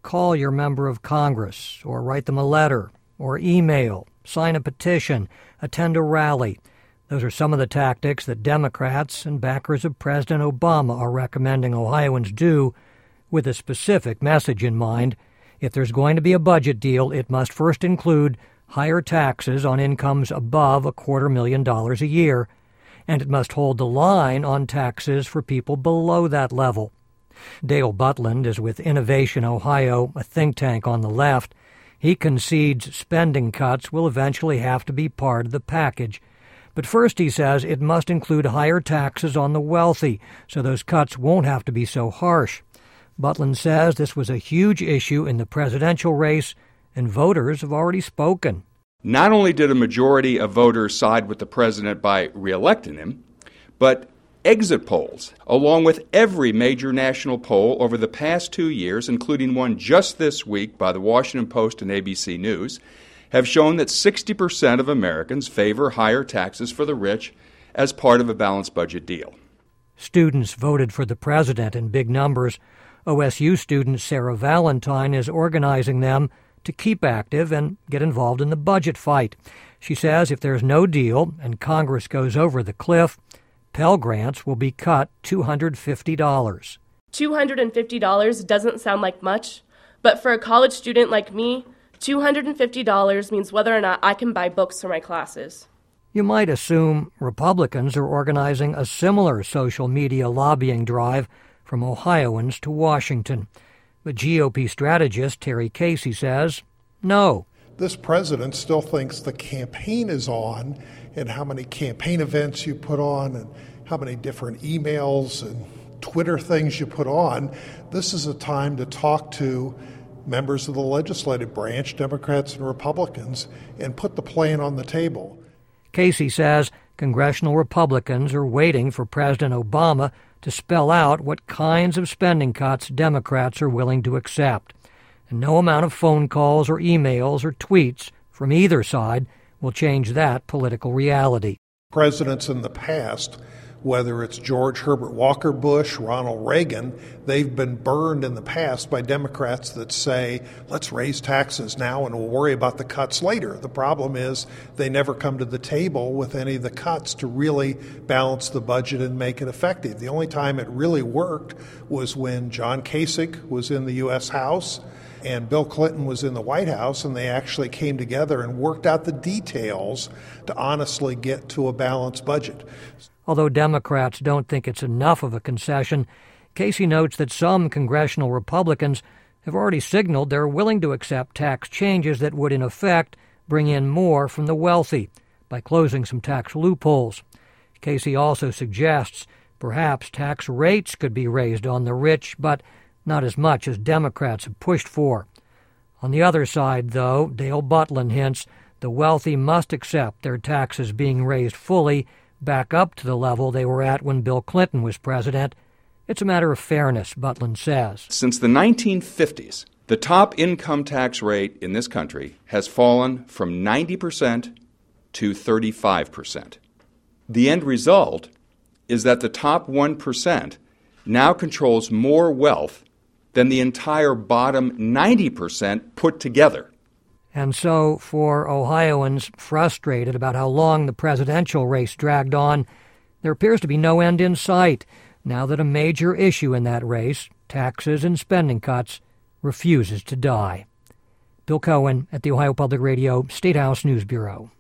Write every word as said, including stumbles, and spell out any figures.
call your member of Congress, or write them a letter, or email, sign a petition, attend a rally. Those are some of the tactics that Democrats and backers of President Obama are recommending Ohioans do, with a specific message in mind. If there's going to be a budget deal, it must first include higher taxes on incomes above a quarter million dollars a year, and it must hold the line on taxes for people below that level. Dale Butland is with Innovation Ohio, a think tank on the left. He concedes spending cuts will eventually have to be part of the package. But first, he says, it must include higher taxes on the wealthy, so those cuts won't have to be so harsh. Butland says this was a huge issue in the presidential race, and voters have already spoken. Not only did a majority of voters side with the president by reelecting him, but exit polls, along with every major national poll over the past two years, including one just this week by the Washington Post and A B C News, have shown that sixty percent of Americans favor higher taxes for the rich as part of a balanced budget deal. Students voted for the president in big numbers. O S U student Sarah Valentine is organizing them to keep active and get involved in the budget fight. She says if there's no deal and Congress goes over the cliff, Pell Grants will be cut two hundred fifty dollars. two hundred fifty dollars doesn't sound like much, but for a college student like me, two hundred fifty dollars means whether or not I can buy books for my classes. You might assume Republicans are organizing a similar social media lobbying drive from Ohioans to Washington. But G O P strategist Terry Casey says, no. This president still thinks the campaign is on, and how many campaign events you put on, and how many different emails and Twitter things you put on. This is a time to talk to members of the legislative branch, Democrats and Republicans, and put the plan on the table. Casey says congressional Republicans are waiting for President Obama to spell out what kinds of spending cuts Democrats are willing to accept. And no amount of phone calls or emails or tweets from either side will change that political reality. Presidents in the past, whether it's George Herbert Walker Bush, Ronald Reagan, they've been burned in the past by Democrats that say, let's raise taxes now and we'll worry about the cuts later. The problem is they never come to the table with any of the cuts to really balance the budget and make it effective. The only time it really worked was when John Kasich was in the U S House and Bill Clinton was in the White House, and they actually came together and worked out the details to honestly get to a balanced budget. Although Democrats don't think it's enough of a concession, Casey notes that some congressional Republicans have already signaled they're willing to accept tax changes that would, in effect, bring in more from the wealthy by closing some tax loopholes. Casey also suggests perhaps tax rates could be raised on the rich, but not as much as Democrats have pushed for. On the other side, though, Dale Butland hints the wealthy must accept their taxes being raised fully back up to the level they were at when Bill Clinton was president. It's a matter of fairness, Butland says. Since the nineteen fifties, the top income tax rate in this country has fallen from ninety percent to thirty-five percent. The end result is that the top one percent now controls more wealth than the entire bottom ninety percent put together. And so, for Ohioans frustrated about how long the presidential race dragged on, there appears to be no end in sight now that a major issue in that race, taxes and spending cuts, refuses to die. Bill Cohen at the Ohio Public Radio State House News Bureau.